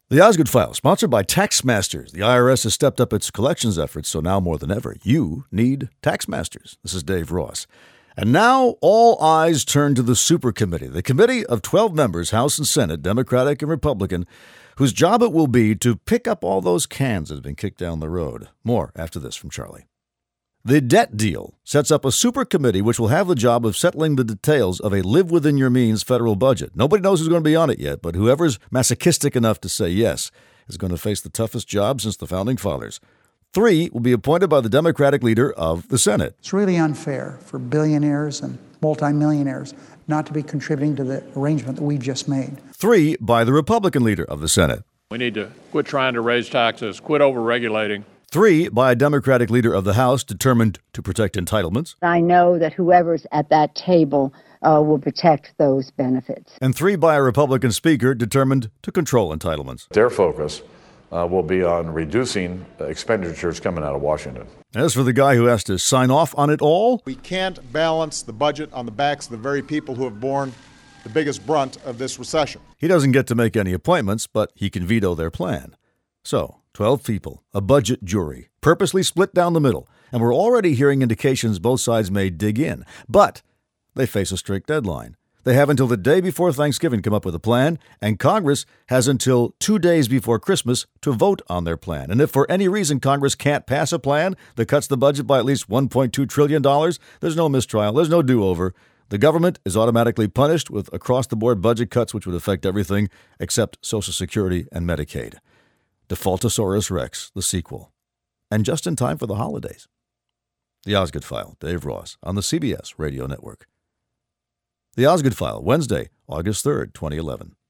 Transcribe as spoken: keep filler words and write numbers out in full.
The Osgood File, sponsored by Taxmasters. The I R S has stepped up its collections efforts, so now more than ever, you need Taxmasters. This is Dave Ross. And now all eyes turn to the Super Committee, the committee of twelve members, House and Senate, Democratic and Republican, whose job it will be to pick up all those cans that have been kicked down the road. More after this from Charlie. The debt deal sets up a super committee which will have the job of settling the details of a live-within-your-means federal budget. Nobody knows who's going to be on it yet, but whoever's masochistic enough to say yes is going to face the toughest job since the Founding Fathers. Three will be appointed by the Democratic leader of the Senate. It's really unfair for billionaires and multimillionaires not to be contributing to the arrangement that we've just made. Three by the Republican leader of the Senate. We need to quit trying to raise taxes, quit over-regulating. Three by a Democratic leader of the House determined to protect entitlements. I know that whoever's at that table uh, will protect those benefits. And three by a Republican speaker determined to control entitlements. Their focus uh, will be on reducing expenditures coming out of Washington. As for the guy who has to sign off on it all, we can't balance the budget on the backs of the very people who have borne the biggest brunt of this recession. He doesn't get to make any appointments, but he can veto their plan. So, twelve people, a budget jury, purposely split down the middle, and we're already hearing indications both sides may dig in. But they face a strict deadline. They have until the day before Thanksgiving to come up with a plan, and Congress has until two days before Christmas to vote on their plan. And if for any reason Congress can't pass a plan that cuts the budget by at least one point two trillion dollars, there's no mistrial, there's no do-over. The government is automatically punished with across-the-board budget cuts which would affect everything except Social Security and Medicaid. Defaultosaurus Rex, the sequel. And just in time for the holidays. The Osgood File, Dave Ross, on the C B S Radio Network. The Osgood File, Wednesday, August third, twenty eleven.